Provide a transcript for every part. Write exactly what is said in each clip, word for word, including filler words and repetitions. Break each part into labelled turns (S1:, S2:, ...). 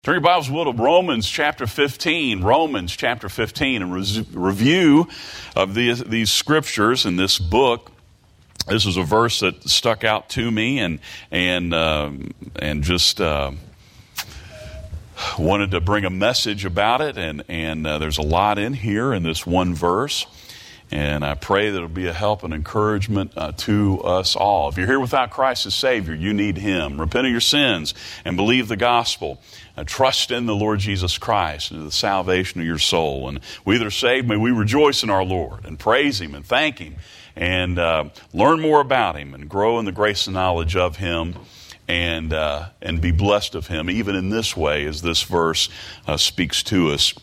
S1: Turn your Bibles, will, to Romans chapter fifteen. Romans chapter fifteen, a res- review of these, these scriptures in this book. This is a verse that stuck out to me, and and uh, and just uh, wanted to bring a message about it. And and uh, there's a lot in here in this one verse. And I pray that it'll be a help and encouragement uh, to us all. If you're here without Christ as Savior, you need Him. Repent of your sins and believe the gospel. Uh, trust in the Lord Jesus Christ and the salvation of your soul. And we that are saved, may we rejoice in our Lord and praise Him and thank Him and uh, learn more about Him and grow in the grace and knowledge of Him and uh, and be blessed of Him, even in this way, as this verse uh, speaks to us.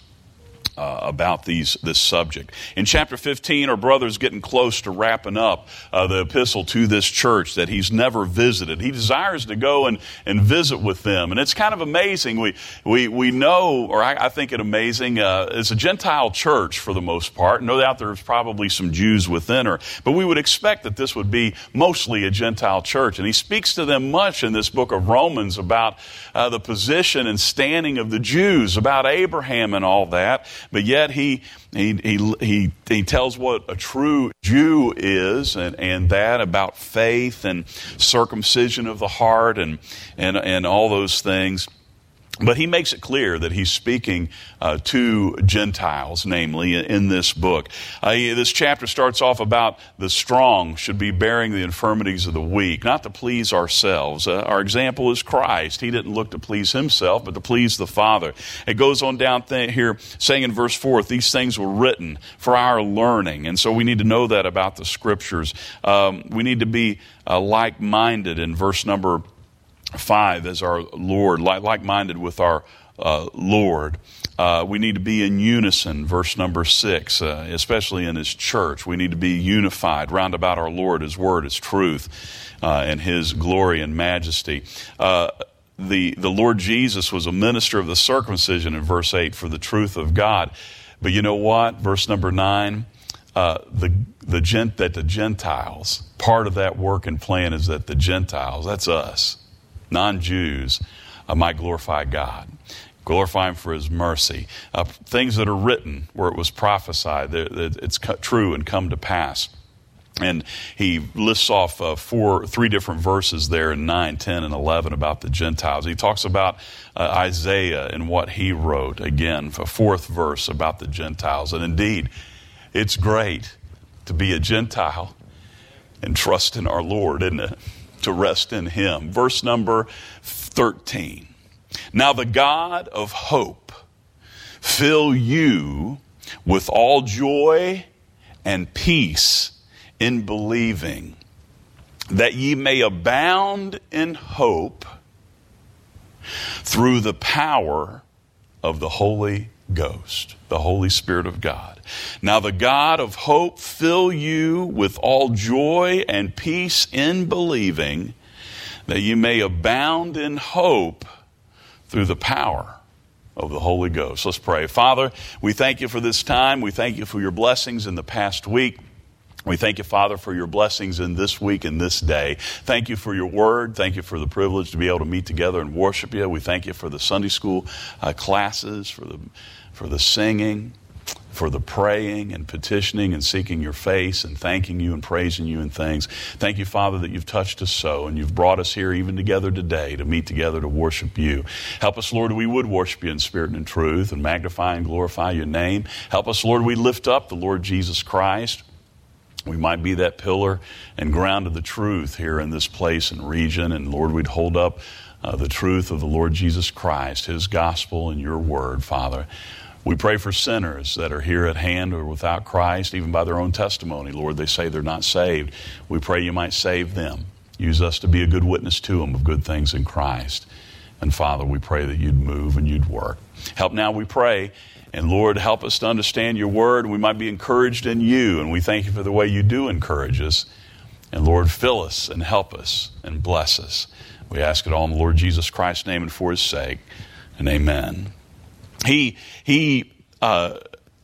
S1: Uh, about these this subject. In chapter fifteen, our brother's getting close to wrapping up uh, the epistle to this church that he's never visited. He desires to go and, and visit with them. And it's kind of amazing. We we we know, or I, I think it amazing, uh, it's a Gentile church for the most part. No doubt there's probably some Jews within her. But we would expect that this would be mostly a Gentile church. And he speaks to them much in this book of Romans about uh, the position and standing of the Jews, about Abraham and all that. But yet he he he he, he tells what a true Jew is, and, and that about faith and circumcision of the heart and and and all those things. But he makes it clear that he's speaking uh, to Gentiles, namely, in this book. Uh, this chapter starts off about the strong should be bearing the infirmities of the weak, not to please ourselves. Uh, our example is Christ. He didn't look to please himself, but to please the Father. It goes on down th- here, saying in verse four, these things were written for our learning. And so we need to know that about the Scriptures. Um, we need to be uh, like-minded in verse number Five, as our Lord, like, like-minded with our uh, Lord. Uh, we need to be in unison, verse number six, uh, especially in His church. We need to be unified round about our Lord, His word, His truth, uh, and His glory and majesty. Uh, the, the Lord Jesus was a minister of the circumcision in verse eight for the truth of God. But you know what? Verse number nine, uh, the, the gent, that the Gentiles, part of that work and plan is that the Gentiles, that's us, non-Jews, uh, might glorify God. Glorify Him for His mercy. Uh, things that are written where it was prophesied, that it's true and come to pass. And he lists off uh, four, three different verses there in nine, ten, and eleven about the Gentiles. He talks about uh, Isaiah and what he wrote. Again, a fourth verse about the Gentiles. And indeed, it's great to be a Gentile and trust in our Lord, isn't it? To rest in Him. Verse number thirteen. Now the God of hope fill you with all joy and peace in believing, that ye may abound in hope through the power of the Holy Ghost, the Holy Spirit of God. Now the God of hope fill you with all joy and peace in believing, that you may abound in hope through the power of the Holy Ghost. Let's pray. Father, we thank You for this time. We thank You for Your blessings in the past week. We thank You, Father, for Your blessings in this week and this day. Thank You for Your word. Thank You for the privilege to be able to meet together and worship You. We thank You for the Sunday school uh, classes, for the for the singing, for the praying and petitioning and seeking Your face and thanking You and praising You and things. Thank You, Father, that You've touched us so, and You've brought us here even together today to meet together to worship You. Help us, Lord, we would worship You in spirit and in truth and magnify and glorify Your name. Help us, Lord, we lift up the Lord Jesus Christ. We might be that pillar and ground of the truth here in this place and region. And Lord, we'd hold up uh, the truth of the Lord Jesus Christ, His gospel and Your word, Father. We pray for sinners that are here at hand or without Christ, even by their own testimony. Lord, they say they're not saved. We pray You might save them. Use us to be a good witness to them of good things in Christ. And Father, we pray that You'd move and You'd work. Help now, we pray. And Lord, help us to understand Your word. We might be encouraged in You. And we thank You for the way You do encourage us. And Lord, fill us and help us and bless us. We ask it all in the Lord Jesus Christ's name and for His sake. And amen. He, he, uh,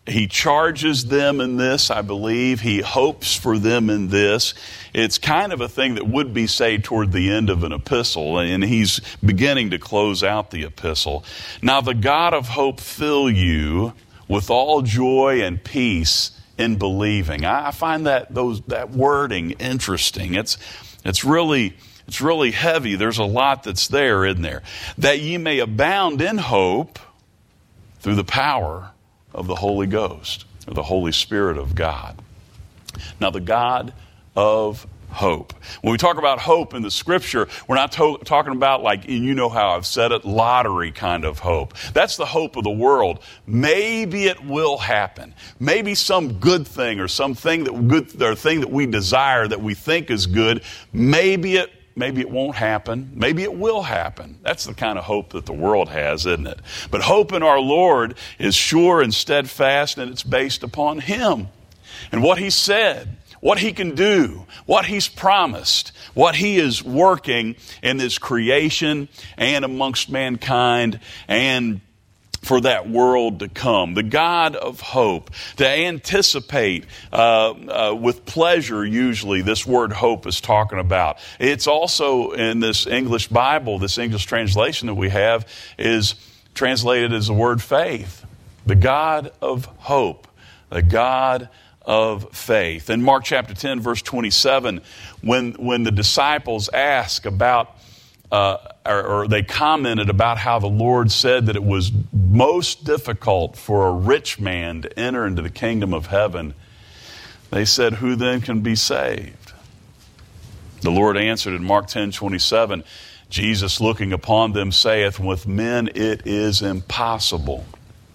S1: He charges them in this, I believe. He hopes for them in this. It's kind of a thing that would be said toward the end of an epistle, and he's beginning to close out the epistle. Now the God of hope fill you with all joy and peace in believing. I find that those that wording interesting. It's it's really it's really heavy. There's a lot that's there in there. That ye may abound in hope through the power of the Holy Ghost, or the Holy Spirit of God. Now, the God of hope. When we talk about hope in the Scripture, we're not to- talking about, like, and you know how I've said it, lottery kind of hope. That's the hope of the world. Maybe it will happen. Maybe some good thing or something that good or thing that we desire that we think is good. Maybe it Maybe it won't happen. Maybe it will happen. That's the kind of hope that the world has, isn't it? But hope in our Lord is sure and steadfast, and it's based upon Him and what He said, what He can do, what He's promised, what He is working in this creation and amongst mankind and for that world to come. The God of hope. To anticipate uh, uh, with pleasure, usually, this word hope is talking about. It's also in this English Bible, this English translation that we have, is translated as the word faith. The God of hope. The God of faith. In Mark chapter ten, verse twenty-seven, when, when the disciples ask about Uh, or, or they commented about how the Lord said that it was most difficult for a rich man to enter into the kingdom of heaven, they said, who then can be saved? The Lord answered in Mark ten twenty-seven, Jesus looking upon them saith, with men it is impossible.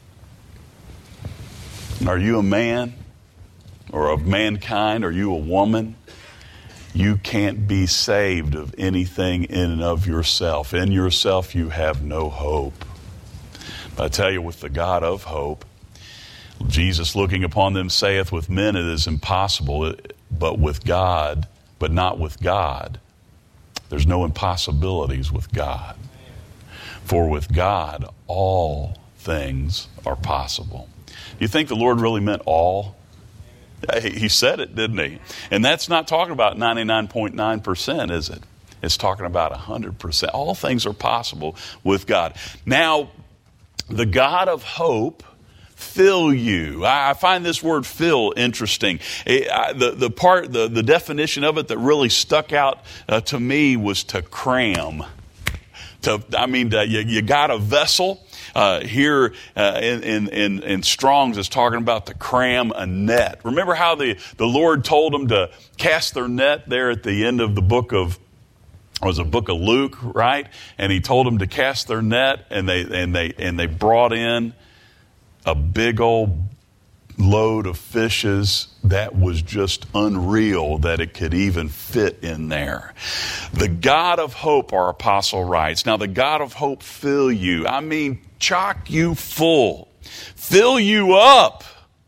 S1: Are you a man or of mankind? Are you a woman? You can't be saved of anything in and of yourself. In yourself, you have no hope. But I tell you, with the God of hope, Jesus looking upon them saith, with men it is impossible, but with God, but not with God. There's no impossibilities with God. For with God, all things are possible. Do you think the Lord really meant all? He said it, didn't he? And that's not talking about ninety-nine point nine percent, is it? It's talking about one hundred percent. All things are possible with God. Now, the God of hope fill you. I find this word fill interesting. It, I, the, the part, the, the definition of it that really stuck out uh, to me was to cram. To, I mean, to, you, you got a vessel. Uh, here uh, in, in, in Strong's is talking about to cram a net. Remember how the, the Lord told them to cast their net there at the end of the book of, it was a book of Luke, right? And He told them to cast their net, and they and they and they brought in a big old load of fishes that was just unreal that it could even fit in there. The God of hope, our apostle writes. Now, the God of hope fill you. I mean, chock you full. Fill you up.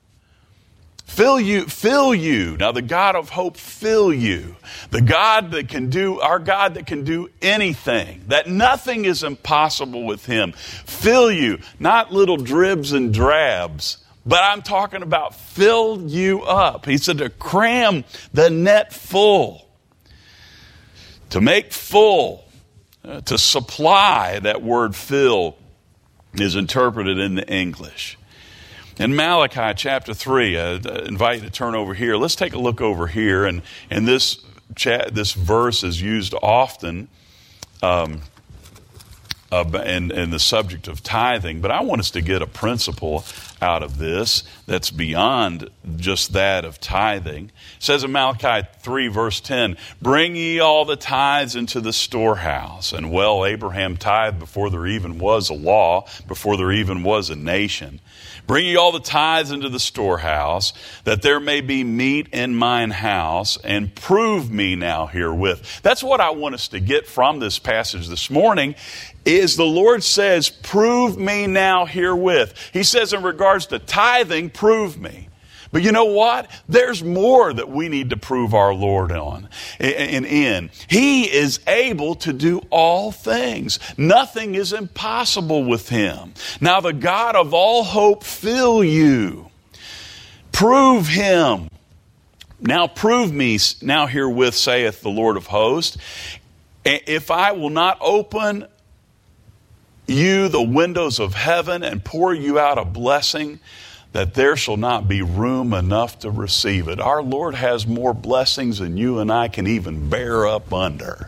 S1: Fill you, fill you. Now, the God of hope fill you. The God that can do, our God that can do anything, that nothing is impossible with Him. Fill you, not little dribs and drabs, but I'm talking about fill you up. He said to cram the net full, to make full, uh, to supply. That word fill is interpreted in the English. In Malachi chapter three, I invite you to turn over here. Let's take a look over here. And, and this, chat, this verse is used often um, uh, in, in the subject of tithing. But I want us to get a principle out of this that's beyond just that of tithing. It says in Malachi three verse ten, bring ye all the tithes into the storehouse. And well, Abraham tithed before there even was a law, before there even was a nation. Bring ye all the tithes into the storehouse, that there may be meat in mine house, and prove me now herewith. That's what I want us to get from this passage this morning, is the Lord says, prove me now herewith. He says in regards to tithing, prove me. But you know what? There's more that we need to prove our Lord on and in. He is able to do all things. Nothing is impossible with Him. Now the God of all hope fill you. Prove him. Now prove me, now herewith saith the Lord of hosts, if I will not open you the windows of heaven and pour you out a blessing, that there shall not be room enough to receive it. Our Lord has more blessings than you and I can even bear up under.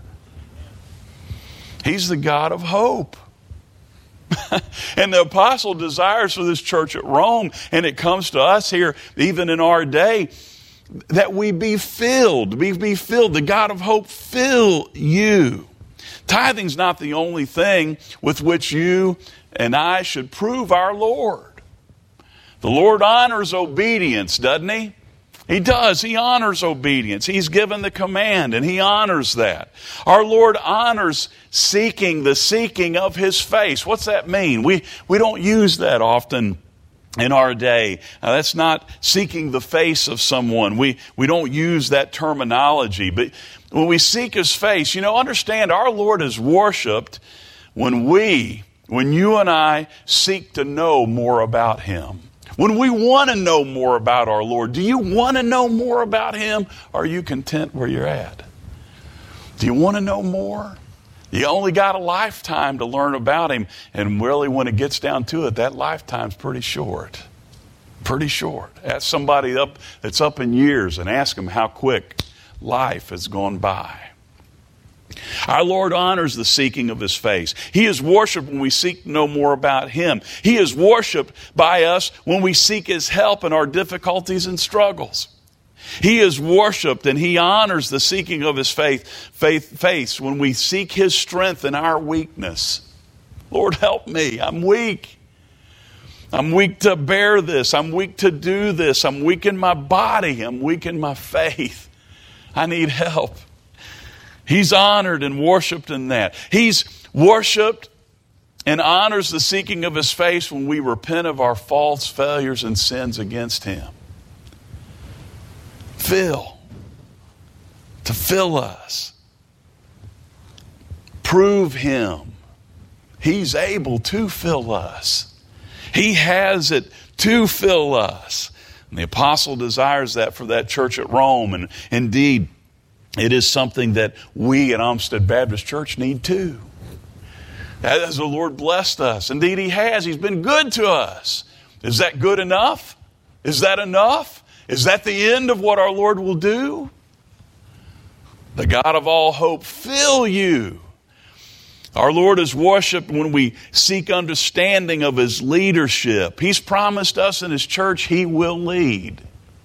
S1: He's the God of hope. And the apostle desires for this church at Rome, and it comes to us here, even in our day, that we be filled. We be filled. The God of hope fill you. Tithing's not the only thing with which you and I should prove our Lord. The Lord honors obedience, doesn't he? He does. He honors obedience. He's given the command, and he honors that. Our Lord honors seeking, the seeking of his face. What's that mean? We, we don't use that often in our day. Now, that's not seeking the face of someone. We, we don't use that terminology. But when we seek his face, you know, understand our Lord is worshiped when we, when you and I seek to know more about him. When we want to know more about our Lord. Do you want to know more about him? Or are you content where you're at? Do you want to know more? You only got a lifetime to learn about him. And really, when it gets down to it, that lifetime's pretty short. Pretty short. Ask somebody up that's up in years and ask them how quick life has gone by. Our Lord honors the seeking of his face. He is worshiped when we seek to know more about him. He is worshiped by us when we seek his help in our difficulties and struggles. He is worshiped and he honors the seeking of his faith, faith, face when we seek his strength in our weakness. Lord, help me. I'm weak. I'm weak to bear this. I'm weak to do this. I'm weak in my body. I'm weak in my faith. I need help. He's honored and worshiped in that. He's worshiped and honors the seeking of his face when we repent of our faults, failures, and sins against him. Fill. To fill us. Prove him. He's able to fill us. He has it to fill us. And the apostle desires that for that church at Rome. And indeed, it is something that we at Olmsted Baptist Church need too. As the Lord blessed us. Indeed, he has. He's been good to us. Is that good enough? Is that enough? Is that the end of what our Lord will do? The God of all hope fill you. Our Lord is worshiped when we seek understanding of his leadership. He's promised us in his church he will lead.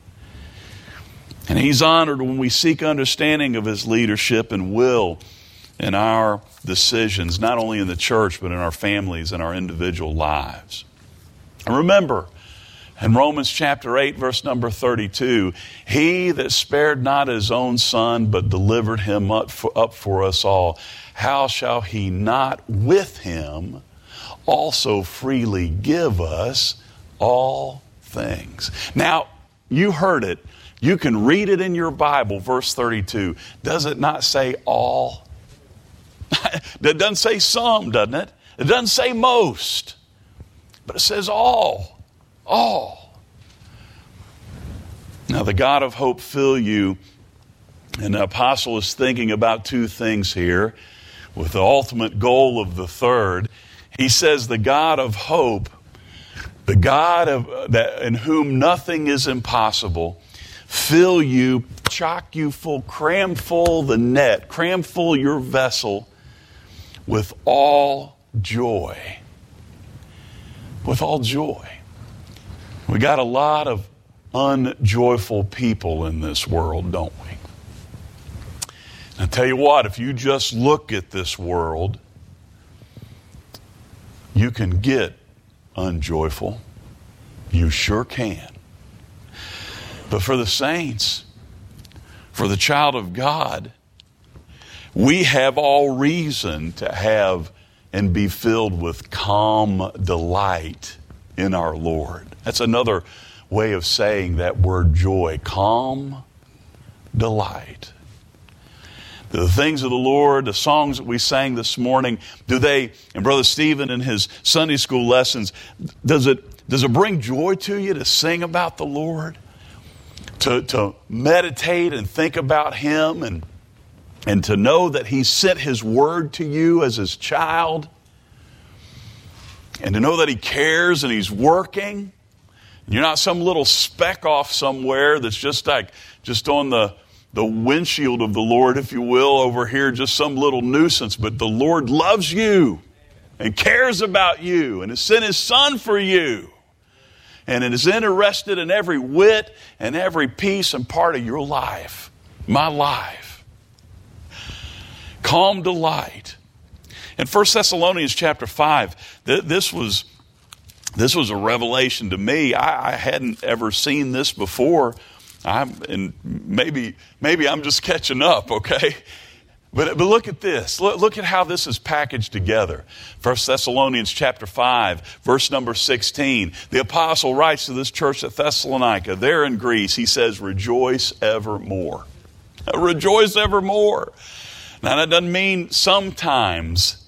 S1: And he's honored when we seek understanding of his leadership and will in our decisions, not only in the church, but in our families and our individual lives. And remember, in Romans chapter eight, verse number thirty-two, he that spared not his own son, but delivered him up for, up for us all, how shall he not with him also freely give us all things? Now, you heard it. You can read it in your Bible, verse thirty-two. Does it not say all? It doesn't say some, doesn't it? It doesn't say most. But it says all. All. Now the God of hope fill you. And the apostle is thinking about two things here, with the ultimate goal of the third. He says the God of hope, the God of that in whom nothing is impossible, fill you, chock you full, cram full the net, cram full your vessel with all joy. With all joy. We got a lot of unjoyful people in this world, don't we? And I tell you what, if you just look at this world, you can get unjoyful. You sure can. But for the saints, for the child of God, we have all reason to have and be filled with calm delight in our Lord. That's another way of saying that word joy. Calm delight. The things of the Lord, the songs that we sang this morning, do they, and Brother Stephen in his Sunday school lessons, does it, does it bring joy to you to sing about the Lord? to, to meditate and think about Him, and, and to know that He sent His word to you as His child, and to know that He cares and He's working. You're not some little speck off somewhere that's just like just on the, the windshield of the Lord, if you will, over here, just some little nuisance. But the Lord loves you and cares about you and has sent His Son for you, and is interested in every whit and every piece and part of your life, my life. Calm delight. In First Thessalonians chapter five, th- this was this was a revelation to me. I, I hadn't ever seen this before. I'm, and maybe maybe I'm just catching up, okay? But, but look at this. Look, look at how this is packaged together. First Thessalonians chapter five, verse number sixteen. The apostle writes to this church at Thessalonica, there in Greece. He says, rejoice evermore. Rejoice evermore. Now that doesn't mean sometimes.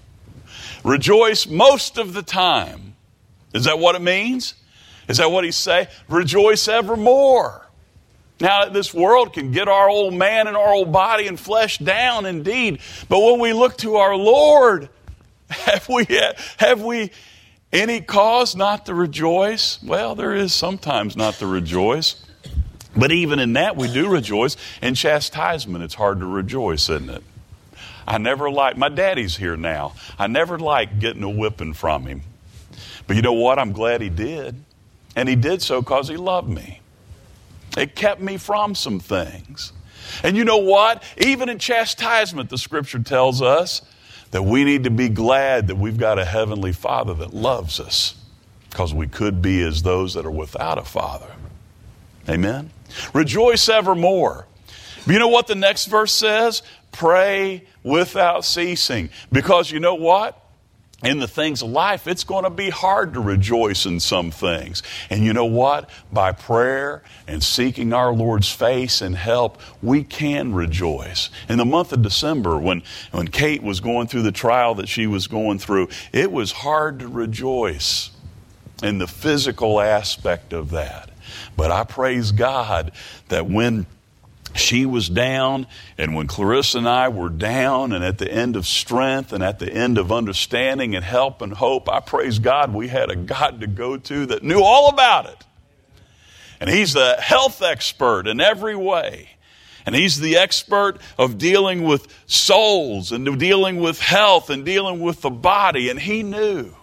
S1: Rejoice most of the time. Is that what it means? Is that what he's saying? Rejoice evermore. Now, this world can get our old man and our old body and flesh down indeed. But when we look to our Lord, have we, have we any cause not to rejoice? Well, there is sometimes not to rejoice. But even in that, we do rejoice. In chastisement, it's hard to rejoice, isn't it? I never liked, my daddy's here now. I never liked getting a whipping from him. But you know what? I'm glad he did. And he did so because he loved me. It kept me from some things. And you know what? Even in chastisement, the Scripture tells us that we need to be glad that we've got a heavenly Father that loves us, because we could be as those that are without a Father. Amen? Rejoice evermore. But you know what the next verse says? Pray without ceasing. Because you know what? In the things of life, it's going to be hard to rejoice in some things. And you know what? By prayer and seeking our Lord's face and help, we can rejoice. In the month of December, when, when Kate was going through the trial that she was going through, it was hard to rejoice in the physical aspect of that. But I praise God that when she was down, and when Clarissa and I were down and at the end of strength and at the end of understanding and help and hope, I praise God we had a God to go to that knew all about it. And He's the health expert in every way. And He's the expert of dealing with souls and dealing with health and dealing with the body. And He knew.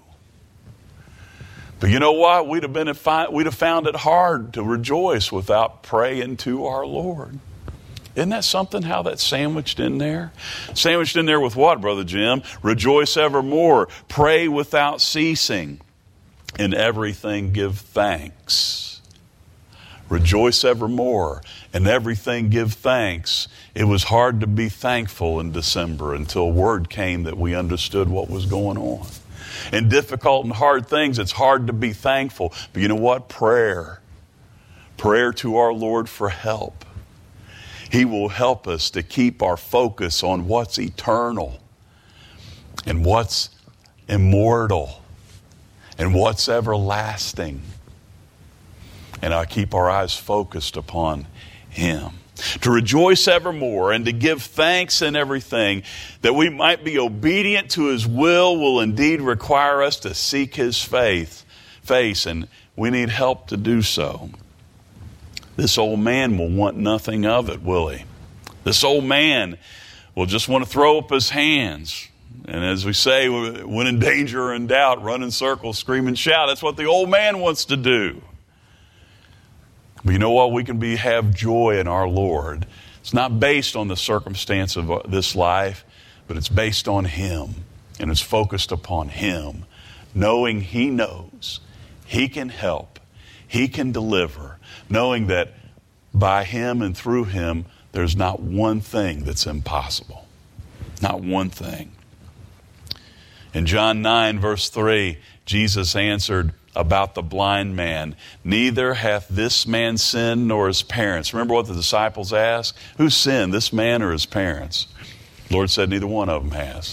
S1: But you know what? We'd have been we'd have found it hard to rejoice without praying to our Lord. Isn't that something, how that's sandwiched in there? Sandwiched in there with what, Brother Jim? Rejoice evermore. Pray without ceasing. In everything give thanks. Rejoice evermore. In everything give thanks. It was hard to be thankful in December until word came that we understood what was going on. In difficult and hard things, it's hard to be thankful. But you know what? Prayer. Prayer to our Lord for help. He will help us to keep our focus on what's eternal and what's immortal and what's everlasting. And I keep our eyes focused upon Him. To rejoice evermore and to give thanks in everything, that we might be obedient to His will, will indeed require us to seek His faith, face, and we need help to do so. This old man will want nothing of it, will he? This old man will just want to throw up his hands. And as we say, when in danger or in doubt, run in circles, scream and shout. That's what the old man wants to do. But you know what? We can be have joy in our Lord. It's not based on the circumstance of this life, but it's based on Him. And it's focused upon Him. Knowing He knows, He can help, He can deliver. Knowing that by Him and through Him, there's not one thing that's impossible. Not one thing. In John nine, verse three, Jesus answered about the blind man, neither hath this man sinned nor his parents. Remember what the disciples asked? Who sinned, this man or his parents? The Lord said neither one of them has.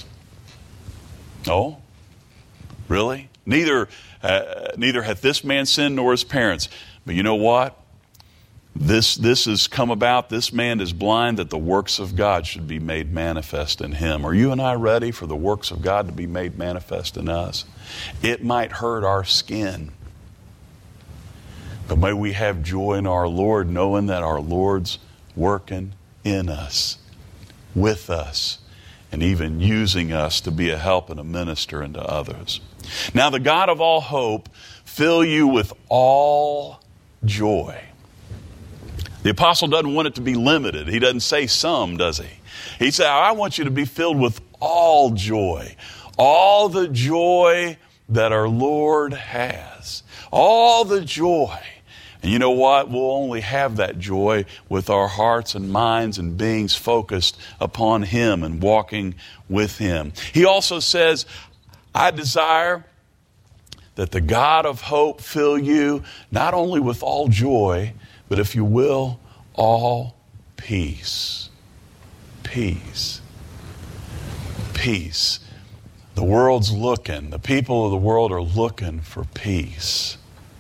S1: Oh? Really? Neither, uh, neither hath this man sinned nor his parents. But you know what? This, this has come about, this man is blind, that the works of God should be made manifest in him. Are you and I ready for the works of God to be made manifest in us? It might hurt our skin, but may we have joy in our Lord, knowing that our Lord's working in us, with us, and even using us to be a help and a minister unto others. Now the God of all hope fill you with all joy. The apostle doesn't want it to be limited. He doesn't say some, does he? He said, I want you to be filled with all joy. All the joy that our Lord has. All the joy. And you know what? We'll only have that joy with our hearts and minds and beings focused upon Him and walking with Him. He also says, I desire that the God of hope fill you not only with all joy, but if you will, all peace. Peace. Peace. The world's looking, the people of the world are looking for peace,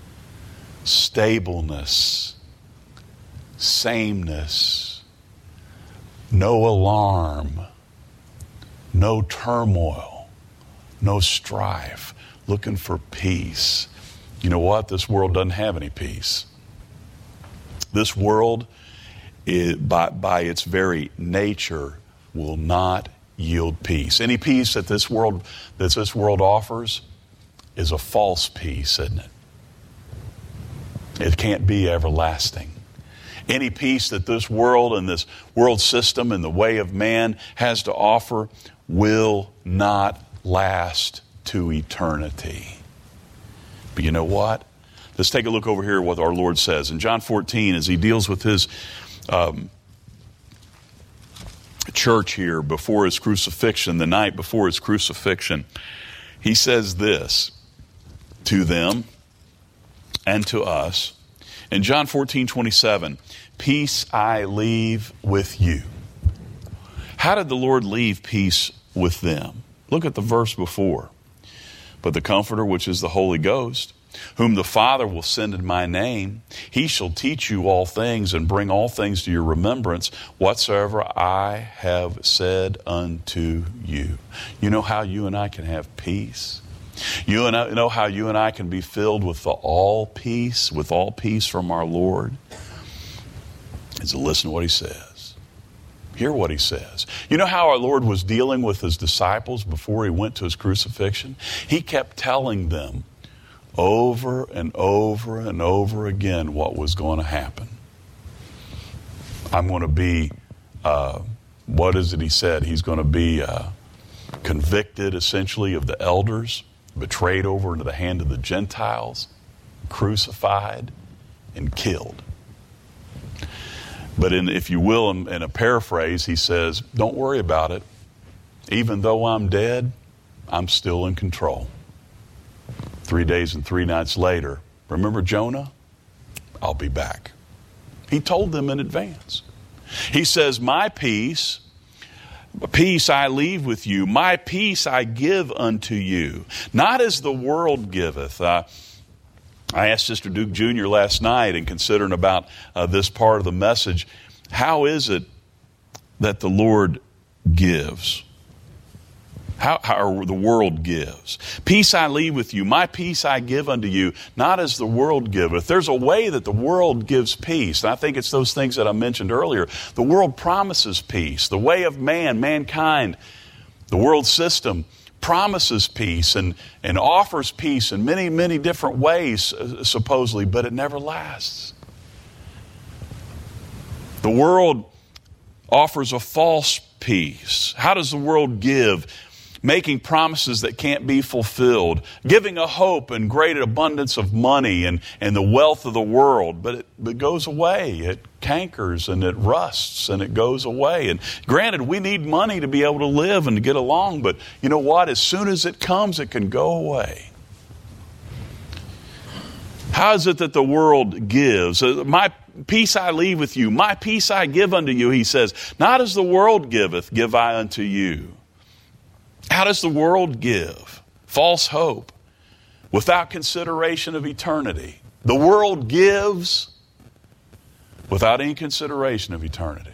S1: stableness, sameness, no alarm, no turmoil, no strife, looking for peace. You know what? This world doesn't have any peace. This world, is, by, by its very nature, will not yield peace. Any peace that this world that this world offers is a false peace, isn't it? It can't be everlasting. Any peace that this world and this world system and the way of man has to offer will not last to eternity. But you know what? Let's take a look over here at what our Lord says. In John fourteen, as He deals with His um, church here before His crucifixion, the night before His crucifixion, He says this to them and to us. In John fourteen twenty-seven, peace I leave with you. How did the Lord leave peace with them? Look at the verse before. But the Comforter, which is the Holy Ghost, whom the Father will send in my name, He shall teach you all things and bring all things to your remembrance, whatsoever I have said unto you. You know how you and I can have peace? You and I, know how you and I can be filled with the all peace, with all peace from our Lord? Is to listen to what He says. Hear what He says. You know how our Lord was dealing with His disciples before He went to His crucifixion? He kept telling them over and over and over again what was going to happen. I'm going to be, uh, what is it He said? He's going to be uh, convicted essentially of the elders, betrayed over into the hand of the Gentiles, crucified, and killed. But in, if you will, in, in a paraphrase, He says, don't worry about it. Even though I'm dead, I'm still in control. Three days and three nights later, remember Jonah? I'll be back. He told them in advance. He says, my peace, peace I leave with you. My peace I give unto you. Not as the world giveth. Uh, I asked Sister Duke Junior last night, in considering about uh, this part of the message, how is it that the Lord gives? How, how the world gives. Peace I leave with you. My peace I give unto you, not as the world giveth. There's a way that the world gives peace. And I think it's those things that I mentioned earlier. The world promises peace. The way of man, mankind, the world system promises peace and, and offers peace in many, many different ways, uh, supposedly, but it never lasts. The world offers a false peace. How does the world give? Making promises that can't be fulfilled, giving a hope and great abundance of money and, and the wealth of the world, but it, it goes away. It cankers and it rusts and it goes away. And granted, we need money to be able to live and to get along, but you know what? As soon as it comes, it can go away. How is it that the world gives? My peace I leave with you. My peace I give unto you, He says. Not as the world giveth, give I unto you. How does the world give? False hope, without consideration of eternity. The world gives without any consideration of eternity.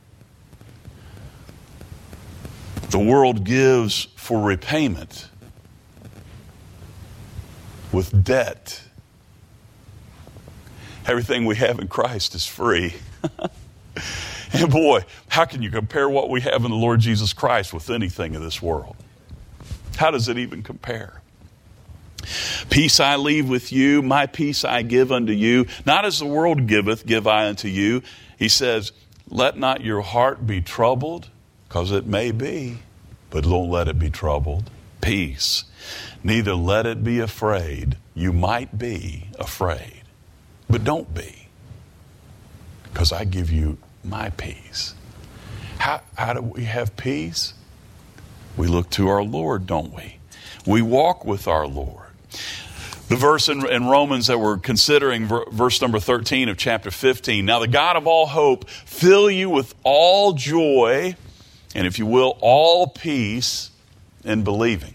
S1: The world gives for repayment with debt. Everything we have in Christ is free. And boy, how can you compare what we have in the Lord Jesus Christ with anything of this world? How does it even compare? Peace I leave with you, my peace I give unto you. Not as the world giveth, give I unto you. He says, let not your heart be troubled, because it may be, but don't let it be troubled. Peace. Neither let it be afraid. You might be afraid, but don't be, because I give you my peace. How, how do we have peace? We look to our Lord, don't we? We walk with our Lord. The verse in, in Romans that we're considering, verse number thirteen of chapter fifteen. Now the God of all hope fill you with all joy, and if you will, all peace in believing.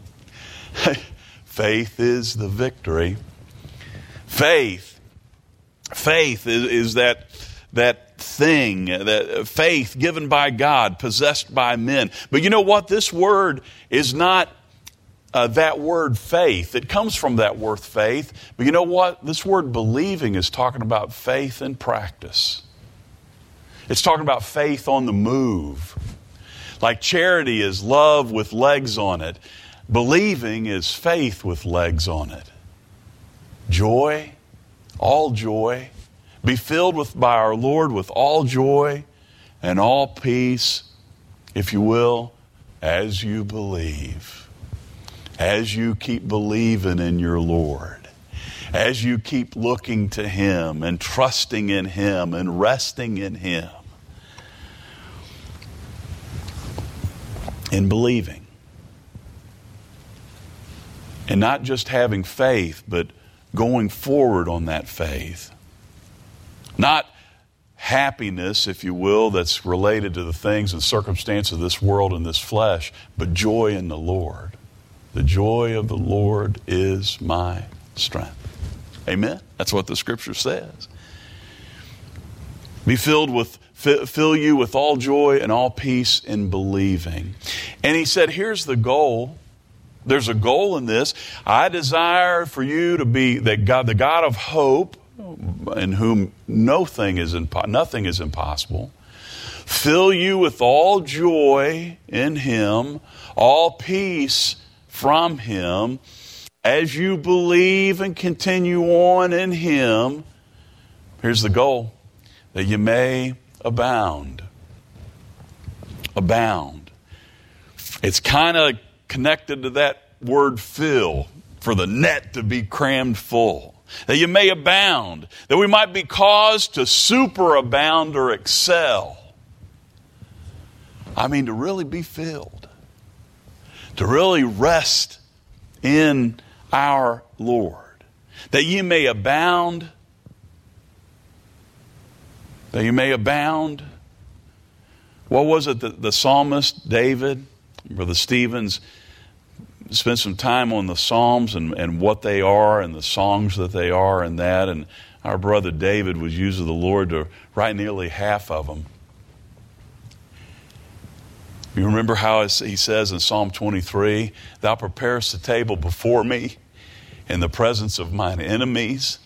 S1: Faith is the victory. Faith. Faith is, is that, that thing, that faith given by God, possessed by men. But you know what? This word is not Uh, that word faith. It comes from that word faith. But you know what? This word believing is talking about faith in practice. It's talking about faith on the move. Like charity is love with legs on it. Believing is faith with legs on it. Joy, all joy. Be filled with by our Lord with all joy and all peace, if you will, as you believe. As you keep believing in your Lord, as you keep looking to Him and trusting in Him and resting in Him, in believing. And not just having faith, but going forward on that faith. Not happiness, if you will, that's related to the things and circumstances of this world and this flesh, but joy in the Lord. The joy of the Lord is my strength. Amen? That's what the Scripture says. Be filled with, fill you with all joy and all peace in believing. And he said, here's the goal. There's a goal in this. I desire for you to be that God, the God of hope, in whom no thing is impo- nothing is impossible. Fill you with all joy in Him, all peace from Him, as you believe and continue on in Him. Here's the goal, that you may abound. Abound. It's kind of connected to that word fill, for the net to be crammed full. That you may abound, that we might be caused to superabound or excel. I mean, to really be filled. To really rest in our Lord. That you may abound. That you may abound. What was it that the psalmist David, Brother Stevens, spent some time on the Psalms and, and what they are and the songs that they are and that. And our brother David was using the Lord to write nearly half of them. You remember how he says in Psalm twenty-three, Thou preparest a table before me in the presence of mine enemies.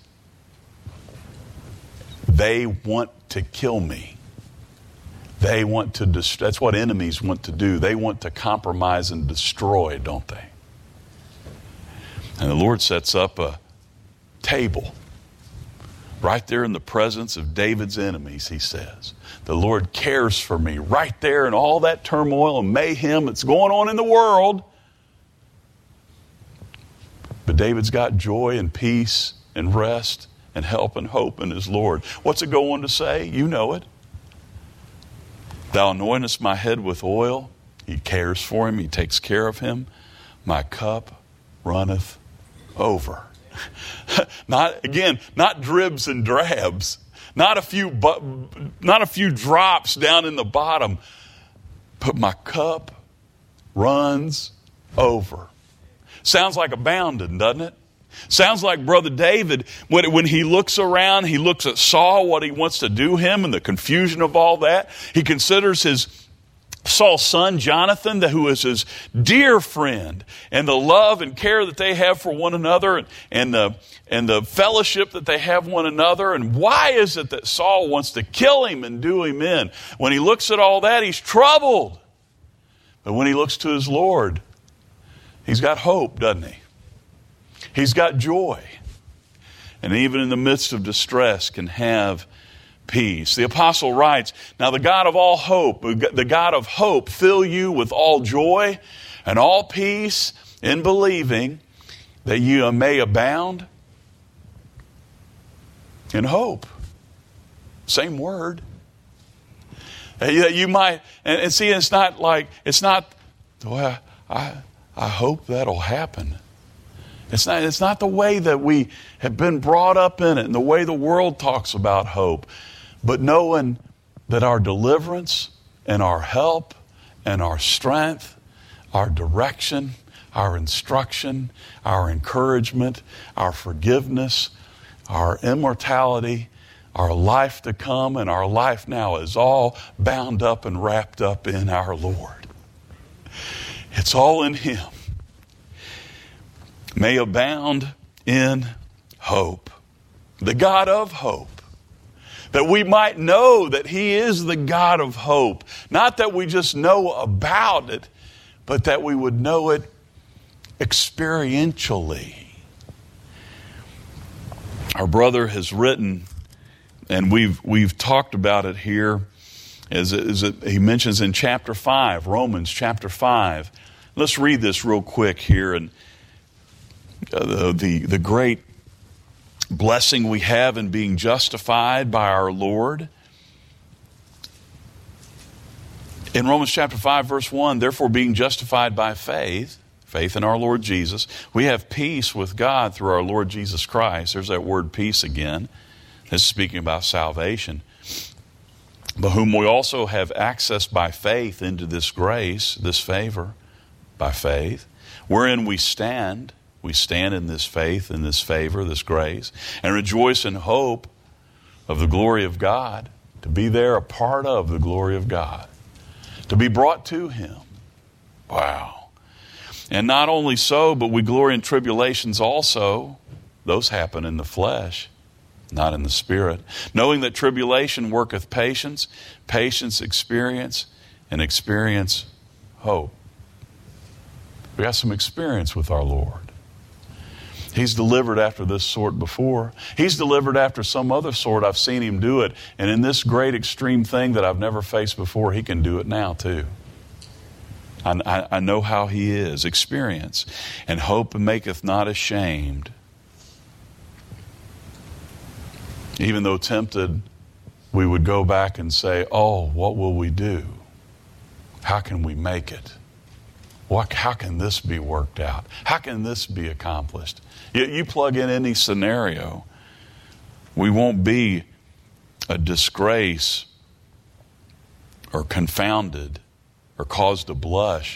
S1: They want to kill me. They want to destroy. That's what enemies want to do. They want to compromise and destroy, don't they? And the Lord sets up a table right there in the presence of David's enemies, he says. The Lord cares for me right there in all that turmoil and mayhem that's going on in the world. But David's got joy and peace and rest and help and hope in his Lord. What's it go on to say? You know it. Thou anointest my head with oil. He cares for him. He takes care of him. My cup runneth over. Not, again, not dribs and drabs. Not a few bu- not a few drops down in the bottom. But my cup runs over. Sounds like abounding, doesn't it? Sounds like Brother David, when, when he looks around, he looks at Saul, what he wants to do him, and the confusion of all that. He considers his Saul's son, Jonathan, who is his dear friend, and the love and care that they have for one another, and, and, the, and the fellowship that they have one another. And why is it that Saul wants to kill him and do him in? When he looks at all that, he's troubled. But when he looks to his Lord, he's got hope, doesn't he? He's got joy. And even in the midst of distress can have peace. The apostle writes, now the God of all hope, the God of hope fill you with all joy and all peace in believing, that you may abound in hope. Same word. That you might, and see, it's not like, it's not, well, I, I hope that'll happen. It's not, it's not the way that we have been brought up in it and the way the world talks about hope. But knowing that our deliverance and our help and our strength, our direction, our instruction, our encouragement, our forgiveness, our immortality, our life to come, and our life now is all bound up and wrapped up in our Lord. It's all in Him. May abound in hope. The God of hope. That we might know that He is the God of hope. Not that we just know about it, but that we would know it experientially. Our brother has written, and we've we've talked about it here, as, as it, he mentions in chapter five, Romans chapter five. Let's read this real quick here, and uh, the, the the great blessing we have in being justified by our Lord. In Romans chapter five, verse one, therefore being justified by faith, faith in our Lord Jesus, we have peace with God through our Lord Jesus Christ. There's that word peace again. This is speaking about salvation. But whom we also have access by faith into this grace, this favor, by faith, wherein we stand. We stand in this faith, in this favor, this grace, and rejoice in hope of the glory of God, to be there a part of the glory of God, to be brought to Him. Wow. And not only so, but we glory in tribulations also. Those happen in the flesh, not in the spirit. Knowing that tribulation worketh patience, patience experience, and experience hope. We got some experience with our Lord. He's delivered after this sort before. He's delivered after some other sort. I've seen Him do it. And in this great extreme thing that I've never faced before, He can do it now too. I, I, I know how He is. Experience. And hope maketh not ashamed. Even though tempted, we would go back and say, oh, what will we do? How can we make it? What, how can this be worked out? How can this be accomplished? You, you plug in any scenario, we won't be a disgrace or confounded or caused to blush.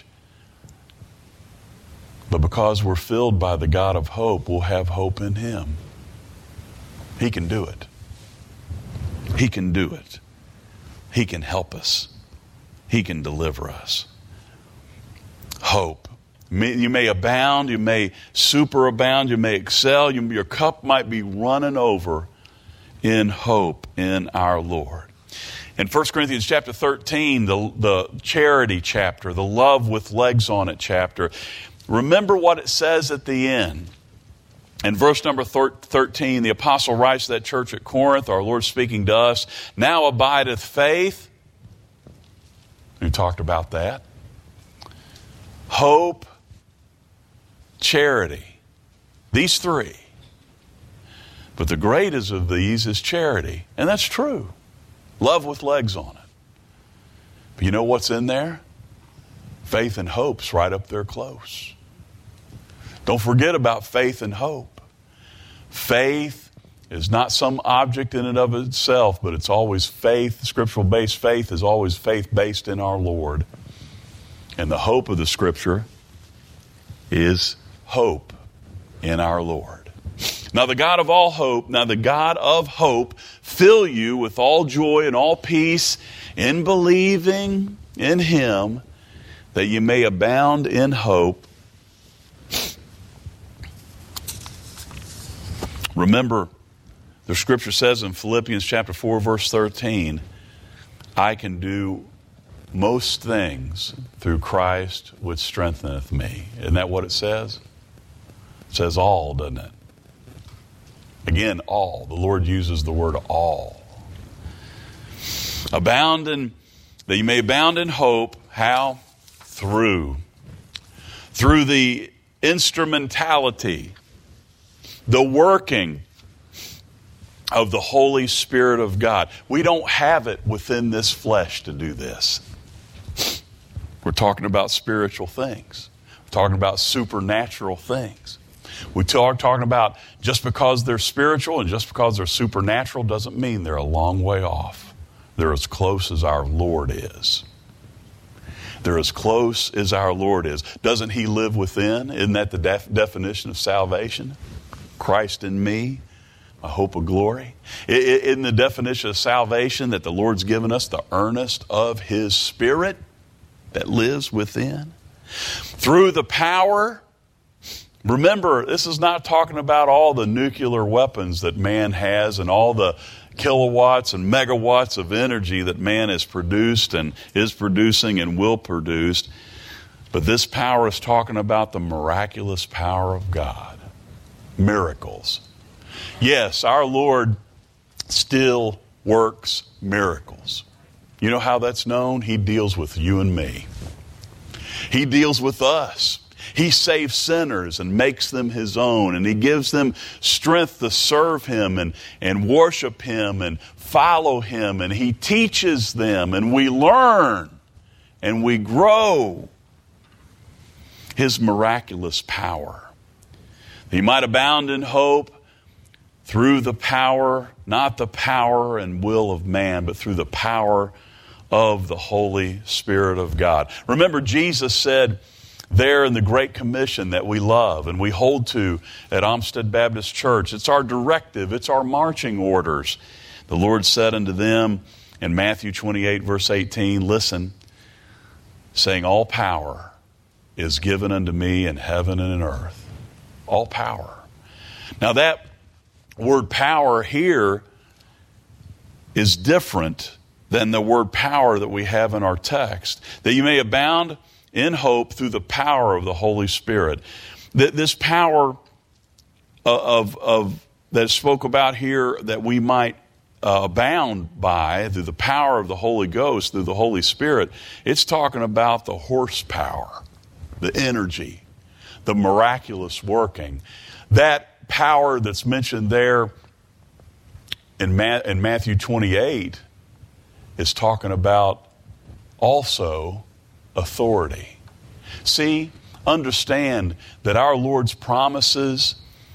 S1: But because we're filled by the God of hope, we'll have hope in Him. He can do it. He can do it. He can help us. He can deliver us. Hope. You may abound, you may superabound, you may excel, you, your cup might be running over in hope in our Lord. In First Corinthians chapter thirteen, the, the charity chapter, the love with legs on it chapter, remember what it says at the end. In verse number thirteen, the apostle writes to that church at Corinth, our Lord speaking to us, now abideth faith. We talked about that. Hope, charity. These three. But the greatest of these is charity. And that's true. Love with legs on it. But you know what's in there? Faith and hope's right up there close. Don't forget about faith and hope. Faith is not some object in and of itself, but it's always faith. Scriptural-based faith is always faith-based in our Lord. And the hope of the Scripture is hope in our Lord. Now the God of all hope, now the God of hope fill you with all joy and all peace in believing in him, that you may abound in hope. Remember, the scripture says in Philippians chapter four, verse thirteen, I can do most things through Christ which strengtheneth me. Isn't that what it says? It says all, doesn't it? Again, all. The Lord uses the word all. Abound in, that you may abound in hope. How? Through. Through the instrumentality, the working of the Holy Spirit of God. We don't have it within this flesh to do this. We're talking about spiritual things. We're talking about supernatural things. We talk talking about just because they're spiritual and just because they're supernatural doesn't mean they're a long way off. They're as close as our Lord is. They're as close as our Lord is. Doesn't he live within? Isn't that the def- definition of salvation? Christ in me, my hope of glory. Isn't the definition of salvation that the Lord's given us the earnest of his Spirit that lives within? Through the power. Remember, this is not talking about all the nuclear weapons that man has and all the kilowatts and megawatts of energy that man has produced and is producing and will produce. But this power is talking about the miraculous power of God. Miracles. Yes, our Lord still works miracles. You know how that's known? He deals with you and me. He deals with us. He saves sinners and makes them his own, and he gives them strength to serve him and, and worship him and follow him, and he teaches them, and we learn and we grow his miraculous power. He might abound in hope through the power, not the power and will of man, but through the power of the Holy Spirit of God. Remember, Jesus said there in the Great Commission that we love and we hold to at Olmsted Baptist Church, it's our directive, it's our marching orders. The Lord said unto them in Matthew twenty-eight, verse eighteen, listen, saying, all power is given unto me in heaven and in earth. All power. Now that word power here is different than the word power that we have in our text. That you may abound in hope through the power of the Holy Spirit. This power of, of that is spoke about here that we might uh, abound by through the power of the Holy Ghost, through the Holy Spirit, it's talking about the horsepower, the energy, the miraculous working. That power that's mentioned there in, Ma- in Matthew twenty-eight is talking about also authority. See, understand that our Lord's promises,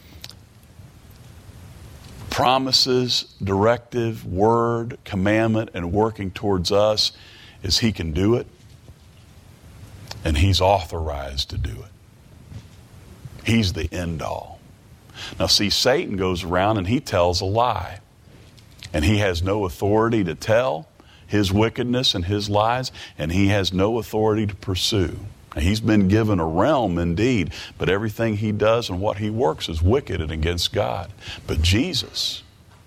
S1: promises, directive, word, commandment, and working towards us is he can do it, and he's authorized to do it. He's the end all. Now see, Satan goes around and he tells a lie, and he has no authority to tell his wickedness and his lies, and he has no authority to pursue. Now, he's been given a realm indeed, but everything he does and what he works is wicked and against God. But Jesus,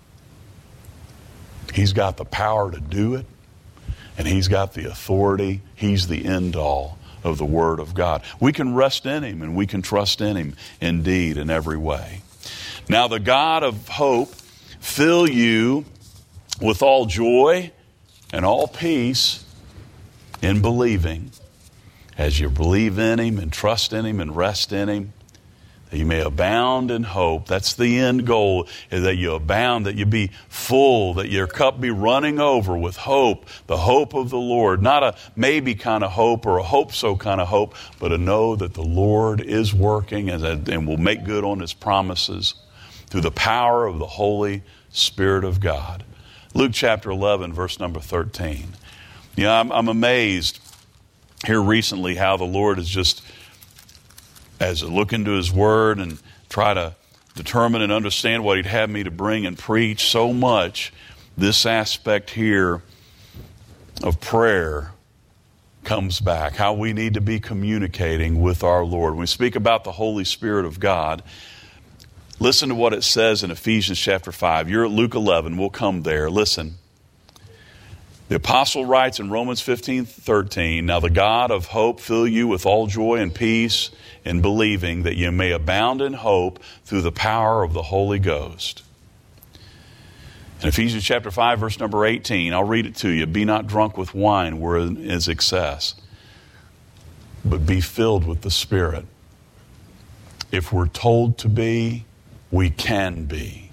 S1: he's got the power to do it, and he's got the authority. He's the end all of the Word of God. We can rest in him and we can trust in him indeed in every way. Now the God of hope fill you with all joy and all peace in believing, as you believe in him and trust in him and rest in him, that you may abound in hope. That's the end goal, is that you abound, that you be full, that your cup be running over with hope, the hope of the Lord. Not a maybe kind of hope or a hope so kind of hope, but to know that the Lord is working and, and will make good on his promises through the power of the Holy Spirit of God. Luke chapter eleven, verse number thirteen. You know, I'm, I'm amazed here recently how the Lord is just, as I look into his word and try to determine and understand what He'd have me to bring and preach, so much this aspect here of prayer comes back. How we need to be communicating with our Lord. When we speak about the Holy Spirit of God, listen to what it says in Ephesians chapter five. You're at Luke eleven. We'll come there. Listen. The apostle writes in Romans fifteen thirteen, "Now the God of hope fill you with all joy and peace in believing, that you may abound in hope through the power of the Holy Ghost." In Ephesians chapter five, verse number eighteen, I'll read it to you. "Be not drunk with wine wherein is excess, but be filled with the Spirit." If we're told to be, we can be.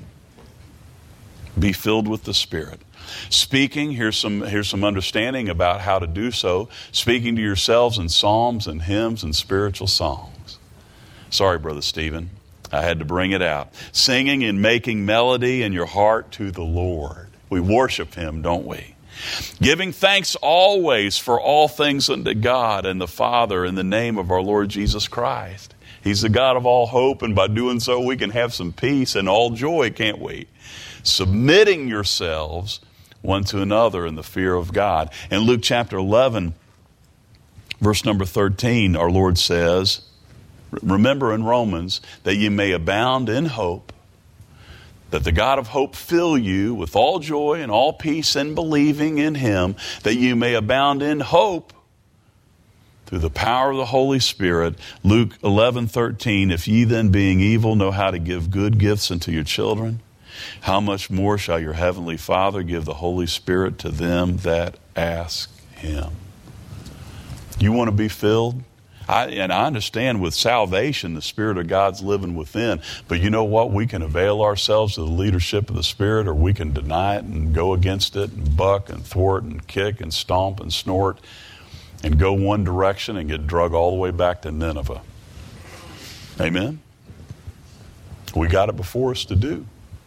S1: Be filled with the Spirit. Speaking, here's some, here's some understanding about how to do so. Speaking to yourselves in psalms and hymns and spiritual songs. Sorry, Brother Stephen. I had to bring it out. Singing and making melody in your heart to the Lord. We worship Him, don't we? Giving thanks always for all things unto God and the Father in the name of our Lord Jesus Christ. He's the God of all hope, and by doing so we can have some peace and all joy, can't we? Submitting yourselves one to another in the fear of God. In Luke chapter eleven, verse number thirteen, our Lord says, remember in Romans, that ye may abound in hope, that the God of hope fill you with all joy and all peace in believing in Him, that you may abound in hope through the power of the Holy Spirit. Luke eleven thirteen, "If ye then, being evil, know how to give good gifts unto your children, how much more shall your heavenly Father give the Holy Spirit to them that ask Him?" You want to be filled? I, and I understand with salvation, the Spirit of God's living within. But you know what? We can avail ourselves of the leadership of the Spirit, or we can deny it and go against it and buck and thwart and kick and stomp and snort and go one direction and get drug all the way back to Nineveh. Amen? We got it before us to do.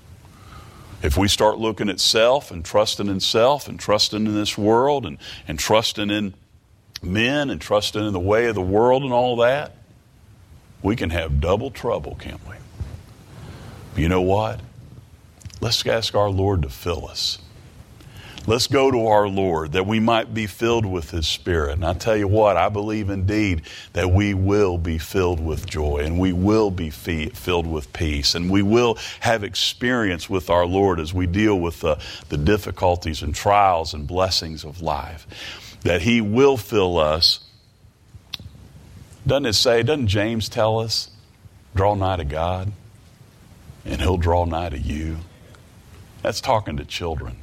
S1: If we start looking at self and trusting in self and trusting in this world and, and trusting in men and trusting in the way of the world and all that, we can have double trouble, can't we? But you know what? Let's ask our Lord to fill us. Let's go to our Lord that we might be filled with His Spirit. And I tell you what, I believe indeed that we will be filled with joy, and we will be filled with peace, and we will have experience with our Lord as we deal with the, the difficulties and trials and blessings of life. That He will fill us. Doesn't it say, doesn't James tell us, draw nigh to God and He'll draw nigh to you? That's talking to children.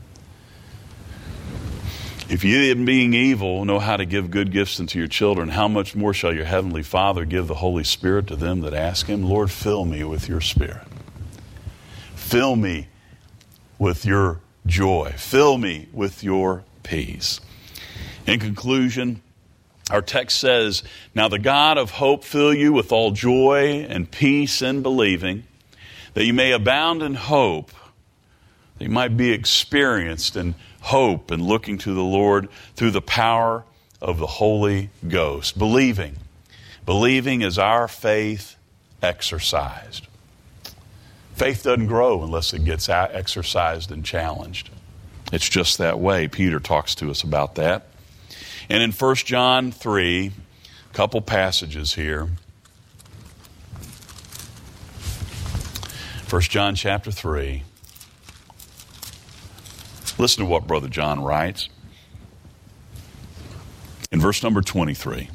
S1: If ye, being evil, know how to give good gifts unto your children, how much more shall your heavenly Father give the Holy Spirit to them that ask Him? Lord, fill me with your Spirit. Fill me with your joy. Fill me with your peace. In conclusion, our text says, "Now the God of hope fill you with all joy and peace in believing, that you may abound in hope," that you might be experienced in hope and looking to the Lord through the power of the Holy Ghost. Believing. Believing is our faith exercised. Faith doesn't grow unless it gets exercised and challenged. It's just that way. Peter talks to us about that. And in First John three, a couple passages here. First John chapter three. Listen to what Brother John writes. In verse number twenty-three.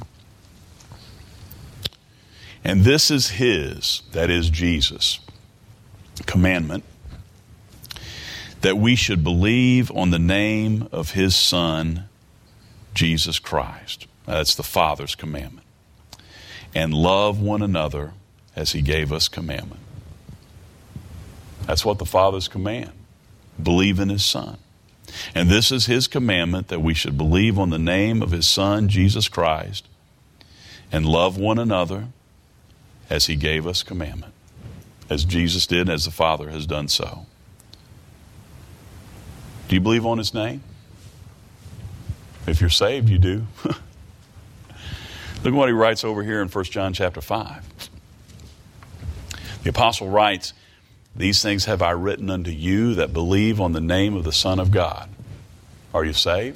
S1: "And this is His," that is Jesus, "commandment, that we should believe on the name of His Son, Jesus Christ." That's the Father's commandment. "And love one another as He gave us commandment." That's what the Father's command. Believe in His Son. "And this is His commandment, that we should believe on the name of His Son, Jesus Christ, and love one another as He gave us commandment." As Jesus did, as the Father has done so. Do you believe on His name? If you're saved, you do. Look at what he writes over here in First John chapter five. The apostle writes, these things have I written unto you that believe on the name of the Son of God. Are you saved?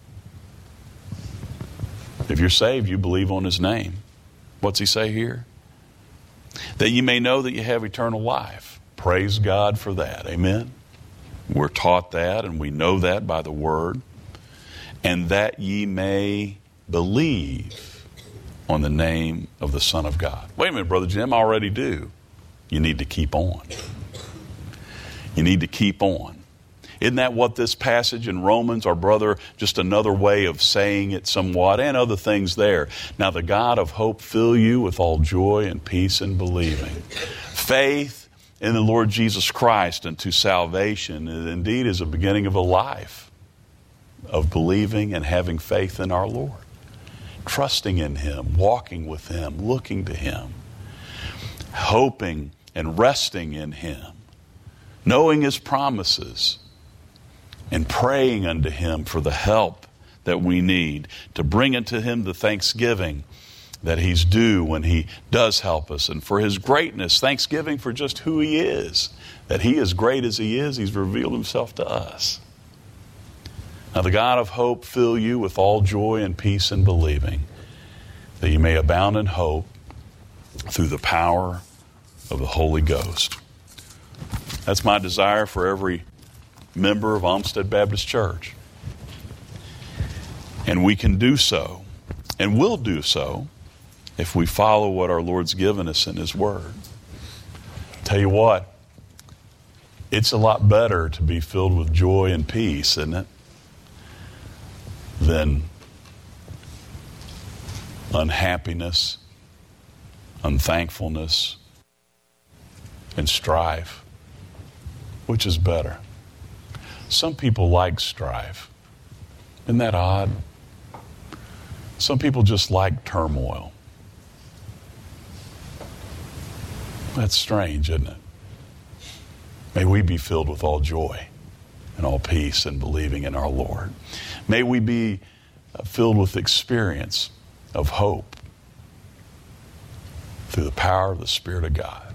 S1: If you're saved, you believe on his name. What's he say here? That you may know that you have eternal life. Praise God for that. Amen? We're taught that and we know that by the word. And that ye may believe on the name of the Son of God. Wait a minute, Brother Jim, I already do. You need to keep on. You need to keep on. Isn't that what this passage in Romans, our brother, just another way of saying it somewhat, and other things there. Now the God of hope fill you with all joy and peace in believing. Faith in the Lord Jesus Christ unto salvation, it indeed is a beginning of a life of believing and having faith in our Lord. Trusting in him, walking with him, looking to him, hoping and resting in him, knowing his promises, and praying unto him for the help that we need to bring unto him the thanksgiving that he's due when he does help us, and for his greatness, thanksgiving for just who he is, that he is great as he is, he's revealed himself to us. Now the God of hope fill you with all joy and peace in believing, that you may abound in hope through the power of the Holy Ghost. That's my desire for every member of Olmsted Baptist Church. And we can do so, and will do so, if we follow what our Lord's given us in his word. Tell you what, it's a lot better to be filled with joy and peace, isn't it, than unhappiness, unthankfulness, and strife. Which is better? Some people like strife. Isn't that odd? Some people just like turmoil. That's strange, isn't it? May we be filled with all joy and all peace and believing in our Lord. May we be filled with experience of hope through the power of the Spirit of God.